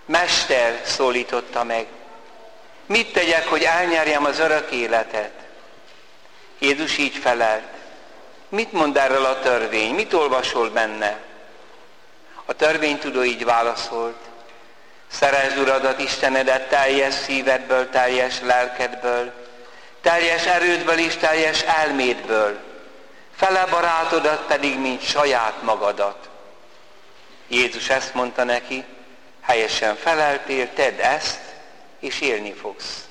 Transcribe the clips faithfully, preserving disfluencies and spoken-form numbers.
Mester, szólította meg, mit tegyek, hogy elnyerjem az örök életet? Jézus így felelt, mit mond erről a törvény, mit olvasol benne? A törvénytudó így válaszolt, szeresd Uradat, Istenedet teljes szívedből, teljes lelkedből, teljes erődből és teljes elmédből, fele barátodat pedig, mint saját magadat. Jézus ezt mondta neki, helyesen feleltél, tedd ezt, és élni fogsz.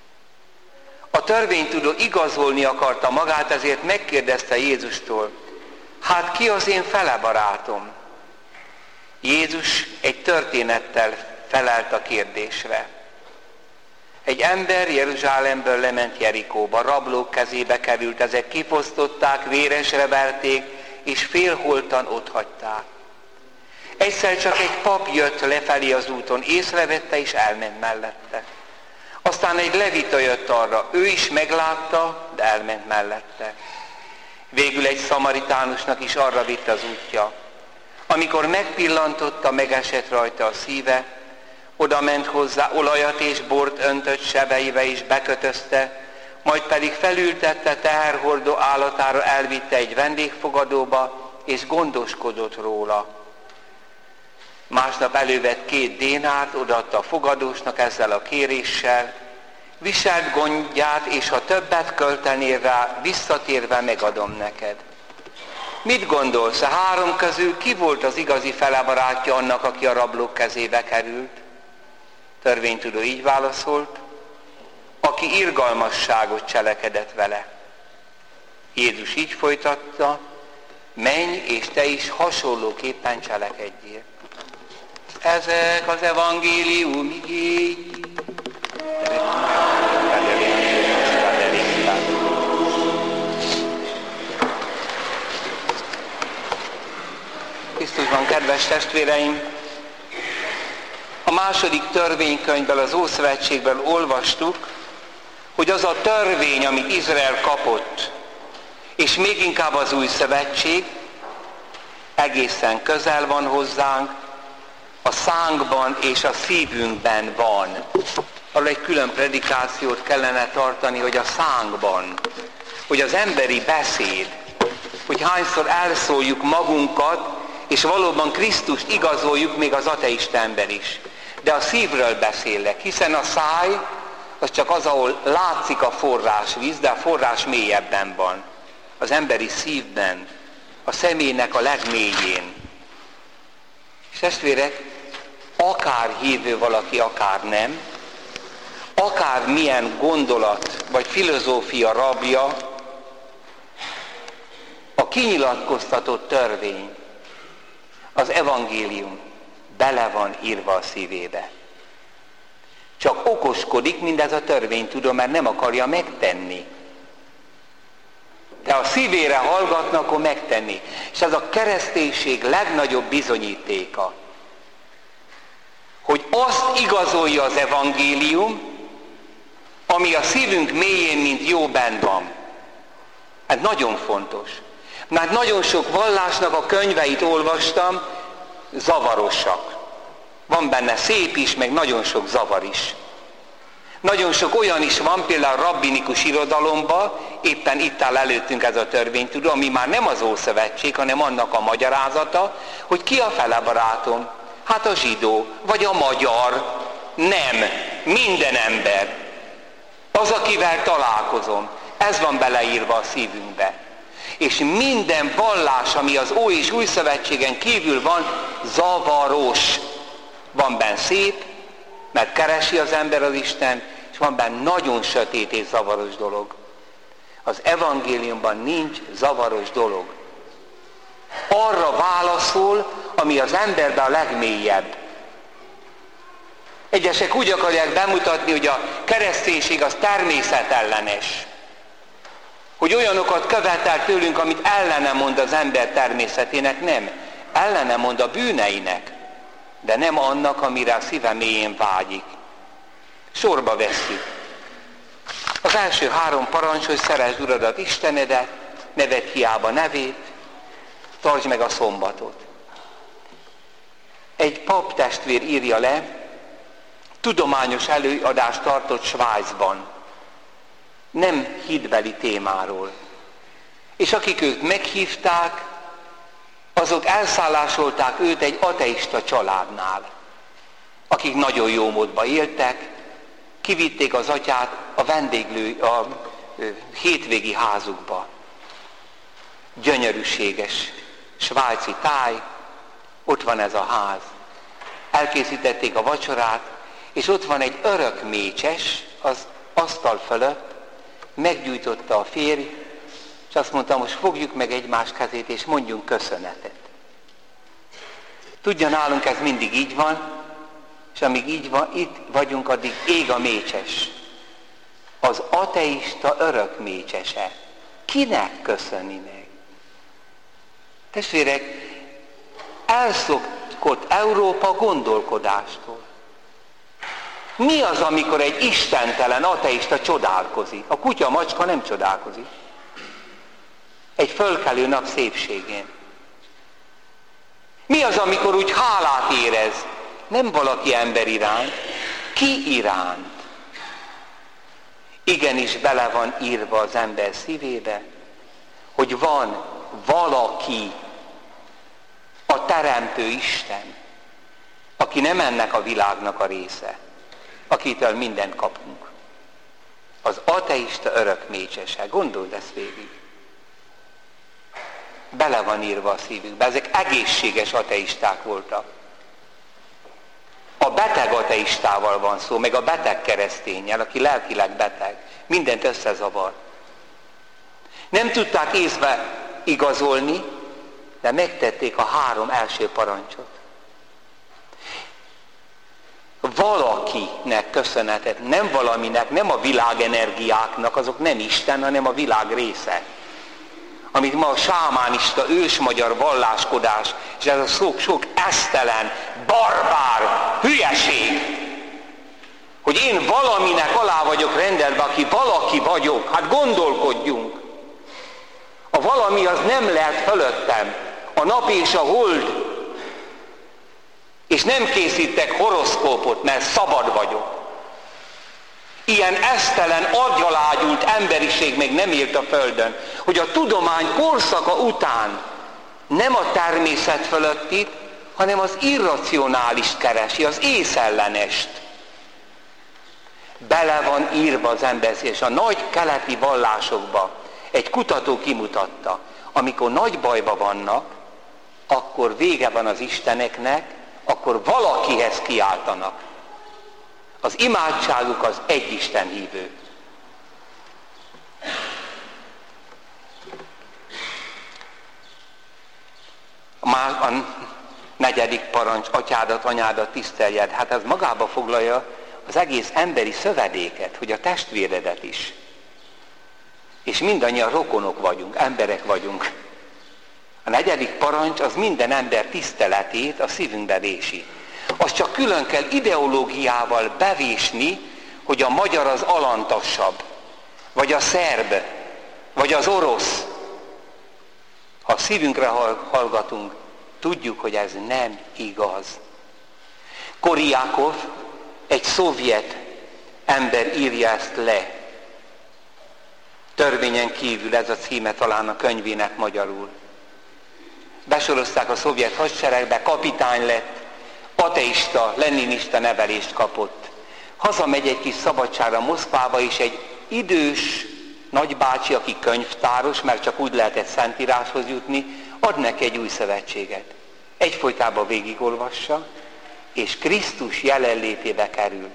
A törvénytudó igazolni akarta magát, ezért megkérdezte Jézustól, hát ki az én fele barátom? Jézus egy történettel felelt a kérdésre. Egy ember Jeruzsálemből lement Jerikóba, rablók kezébe került, ezek kifosztották, véresre verték, és félholtan otthagyták. Egyszer csak egy pap jött lefelé az úton, észrevette és elment mellette. Aztán egy levita jött arra, ő is meglátta, de elment mellette. Végül egy szamaritánusnak is arra vitt az útja. Amikor megpillantotta, megesett rajta a szíve, oda ment hozzá, olajat és bort öntött sebeibe és bekötözte, majd pedig felültette teherhordó állatára, elvitte egy vendégfogadóba, és gondoskodott róla. Másnap elővett két dénárt, odaadta a fogadósnak ezzel a kéréssel, viselt gondját, és ha többet költenél rá, visszatérve megadom neked. Mit gondolsz, a három közül ki volt az igazi felebarátja annak, aki a rablók kezébe került? Törvénytudó így válaszolt, aki irgalmasságot cselekedett vele. Jézus így folytatta, menj és te is hasonlóképpen cselekedjél. Ezek az evangélium igéi. Krisztusban, kedves testvéreim, a második törvénykönyvből, az Ószövetségből olvastuk, hogy az a törvény, amit Izrael kapott, és még inkább az Új Szövetség, egészen közel van hozzánk, a szánkban és a szívünkben van. Arra egy külön predikációt kellene tartani, hogy a szánkban, hogy az emberi beszéd, hogy hányszor elszóljuk magunkat, és valóban Krisztust igazoljuk, még az ateista ember is. De a szívről beszélek, hiszen a száj, az csak az, ahol látszik a forrásvíz, de a forrás mélyebben van. Az emberi szívben, a személynek a legmélyén. És testvérek, akár hívő valaki, akár nem, akár milyen gondolat vagy filozófia rabja, a kinyilatkoztatott törvény, az evangélium bele van írva a szívébe. Csak okoskodik mindez a törvénytudó, mert nem akarja megtenni. De a szívére hallgatna, akkor megtenni. És ez a kereszténység legnagyobb bizonyítéka, hogy azt igazolja az evangélium, ami a szívünk mélyén, mint jó benn van. Ez nagyon fontos. Mert nagyon sok vallásnak a könyveit olvastam, zavarosak. Van benne szép is, meg nagyon sok zavar is. Nagyon sok olyan is van, például rabbinikus irodalomban, éppen itt áll előttünk ez a törvénytudó, ami már nem az Ószövetség, hanem annak a magyarázata, hogy ki a felebarátom. Hát a zsidó, vagy a magyar. Nem, minden ember. Az, akivel találkozom. Ez van beleírva a szívünkbe. És minden vallás, ami az Ó és Új Szövetségen kívül van, zavaros. Van benne szép, mert keresi az ember az Isten, és van benne nagyon sötét és zavaros dolog. Az evangéliumban nincs zavaros dolog. Arra válaszol, ami az emberben a legmélyebb. Egyesek úgy akarják bemutatni, hogy a kereszténység az természetellenes. Hogy olyanokat követel tőlünk, amit ellene mond az ember természetének, nem. Ellene mond a bűneinek, de nem annak, amire a szíve mélyén vágyik. Sorba vesszük. Az első három parancs, hogy szeresd Uradat, Istenedet, ne vedd hiába nevét, tartsd meg a szombatot. Egy pap testvér írja le, tudományos előadást tartott Svájcban. Nem hitbeli témáról. És akik őt meghívták, azok elszállásolták őt egy ateista családnál, akik nagyon jó módba éltek, kivitték az atyát a vendéglő, a hétvégi házukba. Gyönyörűséges svájci táj, ott van ez a ház. Elkészítették a vacsorát, és ott van egy örök mécses az asztal fölött, meggyújtotta a férj, és azt mondta, most fogjuk meg egymás kezét, és mondjunk köszönetet. Tudja, nálunk ez mindig így van, és amíg így van, itt vagyunk, addig ég a mécses. Az ateista örök mécsese. Kinek köszöni meg? Testvérek, elszokott Európa gondolkodástól. Mi az, amikor egy istentelen ateista csodálkozik? A kutya, a macska nem csodálkozik. Egy fölkelő nap szépségén. Mi az, amikor úgy hálát érez? Nem valaki ember iránt, ki iránt? Igenis bele van írva az ember szívébe, hogy van valaki, a Teremtő Isten, aki nem ennek a világnak a része, akitől mindent kapunk. Az ateista örök mécsese. Gondold ezt végig. Bele van írva a szívükbe. Ezek egészséges ateisták voltak. A beteg ateistával van szó, meg a beteg kereszténnyel, aki lelkileg beteg. Mindent összezavar. Nem tudták észbe igazolni, de megtették a három első parancsot. Valakinek köszönetet, nem valaminek, nem a világenergiáknak, azok nem Isten, hanem a világ része. Amit ma a sámánista, ősmagyar valláskodás, és ez a sok-sok esztelen, barbár hülyeség, hogy én valaminek alá vagyok rendelve, aki valaki vagyok, hát gondolkodjunk. A valami az nem lehet fölöttem, a nap és a hold, és nem készítek horoszkópot, mert szabad vagyok. Ilyen esztelen, agyalágyult emberiség még nem élt a Földön, hogy a tudomány korszaka után nem a természet fölöttit, hanem az irracionálist keresi, az észellenest. Bele van írva az ember, és a nagy keleti vallásokba egy kutató kimutatta, amikor nagy bajba vannak, akkor vége van az isteneknek, akkor valakihez kiáltanak. Az imádságuk az egy Isten hívő. Már a negyedik parancs, atyádat, anyádat tiszteljed. Hát ez magába foglalja az egész emberi szövedéket, hogy a testvéredet is. És mindannyian rokonok vagyunk, emberek vagyunk. A negyedik parancs az minden ember tiszteletét a szívünkbe vési. Azt csak külön kell ideológiával bevésni, hogy a magyar az alantasabb, vagy a szerb, vagy az orosz. Ha a szívünkre hallgatunk, tudjuk, hogy ez nem igaz. Korjákov, egy szovjet ember írja ezt le. Törvényen kívül, ez a címe talán a könyvének magyarul. Besorozták a szovjet hadseregbe, kapitány lett, ateista, leninista nevelést kapott. Hazamegy egy kis szabadságra Moszkvába, és egy idős nagybácsi, aki könyvtáros, mert csak úgy lehetett szentíráshoz jutni, ad neki egy új szövetséget. Egyfolytában végigolvassa, és Krisztus jelenlétébe kerül.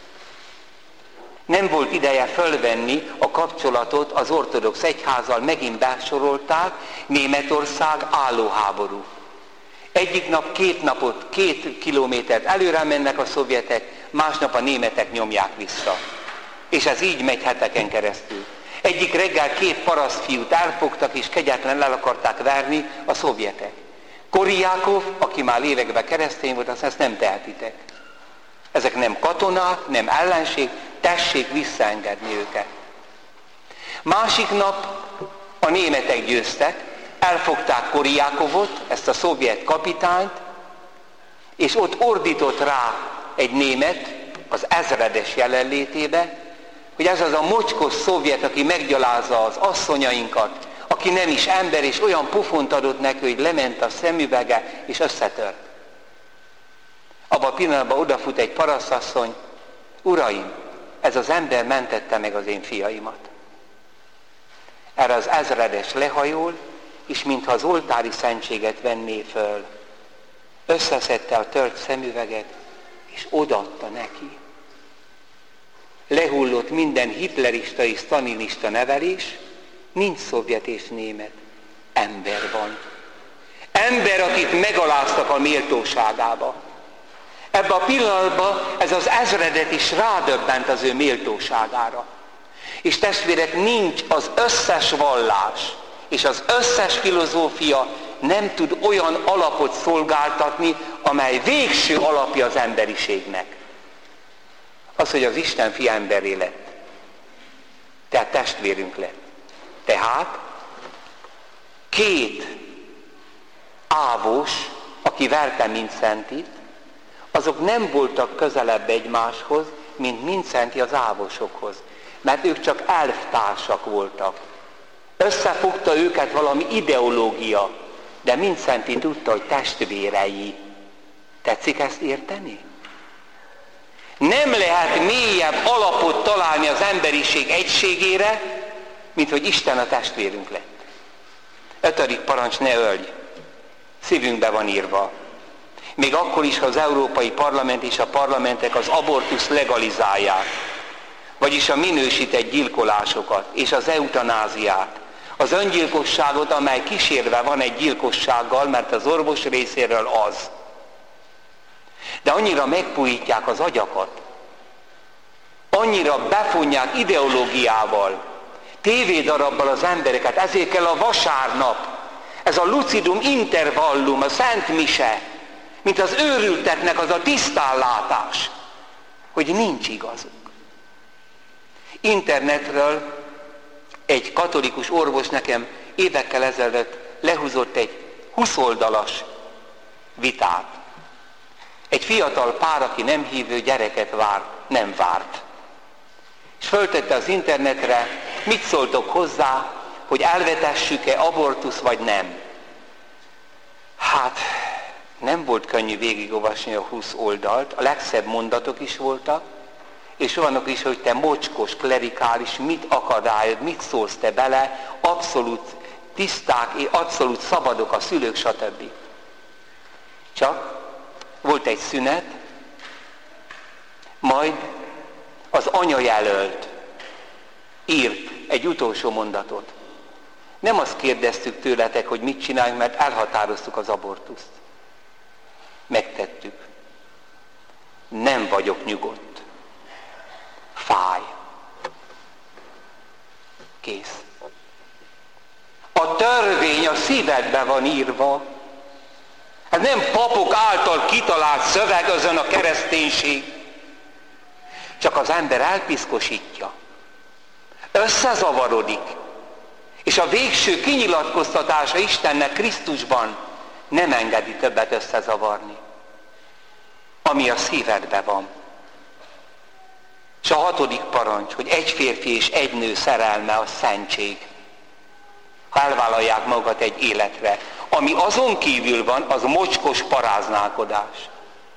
Nem volt ideje fölvenni a kapcsolatot az ortodox egyházzal, megint besorolták, Németország állóháború. Egyik nap, két napot, két kilométert előre mennek a szovjetek, másnap a németek nyomják vissza. És ez így megy heteken keresztül. Egyik reggel két parasztfiút elfogtak, és kegyetlenül el akarták verni a szovjetek. Korjákov, aki már években keresztény volt, azt ezt nem tehetitek. Ezek nem katonák, nem ellenség, tessék visszaengedni őket. Másik nap a németek győztek, elfogták Korjákovot, ezt a szovjet kapitányt, és ott ordított rá egy német, az ezredes jelenlétébe, hogy ez az a mocskos szovjet, aki meggyalázza az asszonyainkat, aki nem is ember, és olyan pofont adott neki, hogy lement a szemüvege, és összetört. Abban a pillanatban odafut egy parasztasszony, uraim, ez az ember mentette meg az én fiaimat. Erre az ezredes lehajol, és mintha az oltári szentséget venné föl, összeszedte a tört szemüveget, és odaadta neki. Lehullott minden hitlerista és stalinista nevelés, nincs szovjet és német. Ember van. Ember, akit megaláztak a méltóságába. Ebben a pillanatban ez az ezredet is rádöbbent az ő méltóságára. És testvérek, nincs az összes vallás, és az összes filozófia nem tud olyan alapot szolgáltatni, amely végső alapja az emberiségnek. Az, hogy az Isten fia emberré lett. Tehát testvérünk lett. Tehát két ávós, aki verte Mindszentit, azok nem voltak közelebb egymáshoz, mint Mindszenti az ávosokhoz. Mert ők csak elvtársak voltak. Összefogta őket valami ideológia, de Mindszenti tudta, hogy testvérei. Tetszik ezt érteni? Nem lehet mélyebb alapot találni az emberiség egységére, mint hogy Isten a testvérünk lett. Ötödik parancs, ne ölj. Szívünkbe van írva. Még akkor is, ha az Európai Parlament és a parlamentek az abortuszt legalizálják, vagyis a minősített gyilkolásokat és az eutanáziát, az öngyilkosságot, amely kísérve van egy gyilkossággal, mert az orvos részéről az. De annyira megpuhítják az agyakat, annyira befonják ideológiával, tévédarabbal az embereket, ezért kell a vasárnap, ez a lucidum intervallum, a Szent Mise, mint az őrülteknek az a tisztánlátás, hogy nincs igazuk. Internetről egy katolikus orvos nekem évekkel ezelőtt lehúzott egy húsz oldalas vitát. Egy fiatal pár, aki nem hívő gyereket vár, nem várt. És föltette az internetre, mit szóltok hozzá, hogy elvetessük-e abortusz vagy nem. Hát nem volt könnyű végigolvasni a húsz oldalt, a legszebb mondatok is voltak, és olyanok is, hogy te mocskos, klerikális, mit akadályod, mit szólsz te bele, abszolút tiszták, abszolút szabadok a szülők, stb. Csak volt egy szünet, majd az anyajelölt írt egy utolsó mondatot. Nem azt kérdeztük tőletek, hogy mit csináljunk, mert elhatároztuk az abortuszt. Megtettük. Nem vagyok nyugodt. Fáj. Kész. A törvény a szívedbe van írva. Ez nem papok által kitalált szövegözön a kereszténység. Csak az ember elpiszkosítja. Összezavarodik. És a végső kinyilatkoztatása Istennek Krisztusban nem engedi többet összezavarni. Ami a szívedbe van. És a hatodik parancs, hogy egy férfi és egy nő szerelme a szentség. Ha elvállalják magukat egy életre, ami azon kívül van, az mocskos paráználkodás.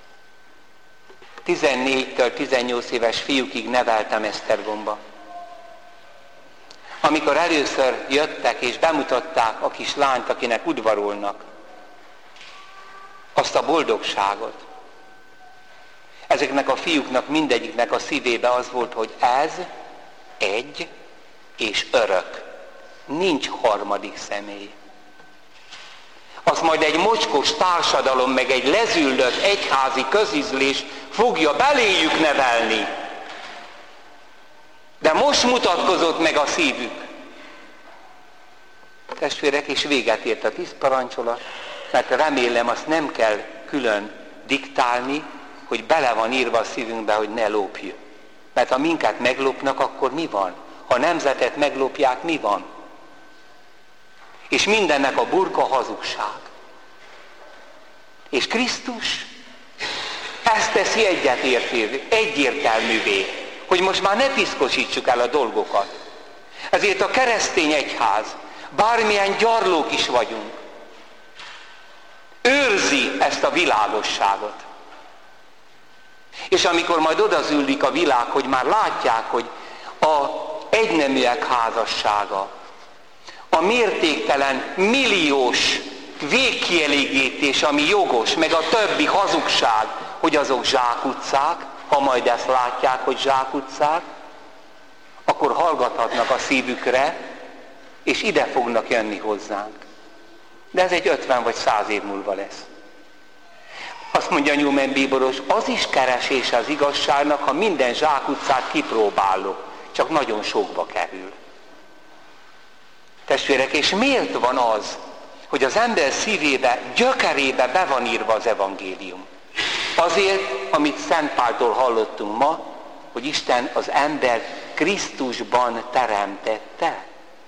tizennégytől tizennyolc éves fiúkig neveltem Esztergomba. Amikor először jöttek és bemutatták a kis lányt, akinek udvarolnak, azt a boldogságot. Ezeknek a fiúknak mindegyiknek a szívébe az volt, hogy ez egy és örök. Nincs harmadik személy. Azt majd egy mocskos társadalom, meg egy lezüllött egyházi közizlés fogja beléjük nevelni. De most mutatkozott meg a szívük. Testvérek, és véget ért a tíz parancsolat, mert remélem azt nem kell külön diktálni, hogy bele van írva a szívünkbe, hogy ne lopj. Mert ha minket meglopnak, akkor mi van? Ha a nemzetet meglopják, mi van? És mindennek a burka hazugság. És Krisztus ezt teszi egyetértő, egyértelművé, hogy most már ne piszkosítsuk el a dolgokat. Ezért a keresztény egyház, bármilyen gyarlók is vagyunk, őrzi ezt a világosságot. És amikor majd odazüllik a világ, hogy már látják, hogy a egyneműek házassága, a mértéktelen, milliós végkielégítés, ami jogos, meg a többi hazugság, hogy azok zsákutcák, ha majd ezt látják, hogy zsákutcák, akkor hallgathatnak a szívükre, és ide fognak jönni hozzánk. De ez egy ötven vagy száz év múlva lesz. Azt mondja Newman bíboros, az is keresés az igazságnak, ha minden zsákutcát kipróbálok, csak nagyon sokba kerül. Testvérek, és miért van az, hogy az ember szívébe, gyökerébe be van írva az evangélium? Azért, amit Szent Páltól hallottunk ma, hogy Isten az ember Krisztusban teremtette.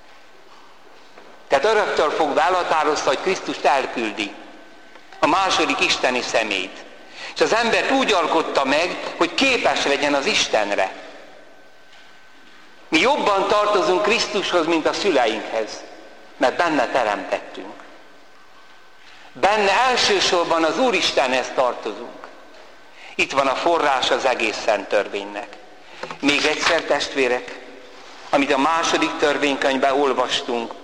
Tehát öröktől fogva elhatározta, hogy Krisztust elküldi, a második isteni személyt. És az embert úgy alkotta meg, hogy képes legyen az Istenre. Mi jobban tartozunk Krisztushoz, mint a szüleinkhez, mert benne teremtettünk. Benne elsősorban az Úristenhez tartozunk. Itt van a forrás az egész szent törvénynek. Még egyszer, testvérek, amit a második törvénykönyvben olvastunk,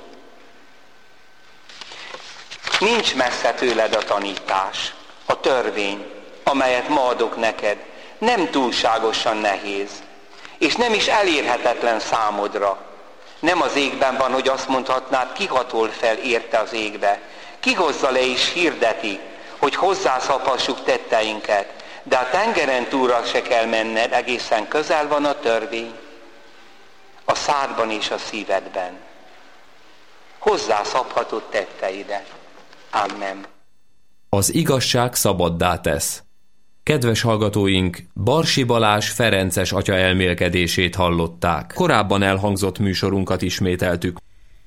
nincs messze tőled a tanítás, a törvény, amelyet ma adok neked, nem túlságosan nehéz, és nem is elérhetetlen számodra. Nem az égben van, hogy azt mondhatnád, kihatol fel érte az égbe, kihozza le és hirdeti, hogy hozzászaphassuk tetteinket, de a tengeren túlra se kell menned, egészen közel van a törvény, a szádban és a szívedben. Hozzászaphatod tetteidet. Amen. Az igazság szabaddá tesz. Kedves hallgatóink, Barsi Balázs ferences atya elmélkedését hallották. Korábban elhangzott műsorunkat ismételtük.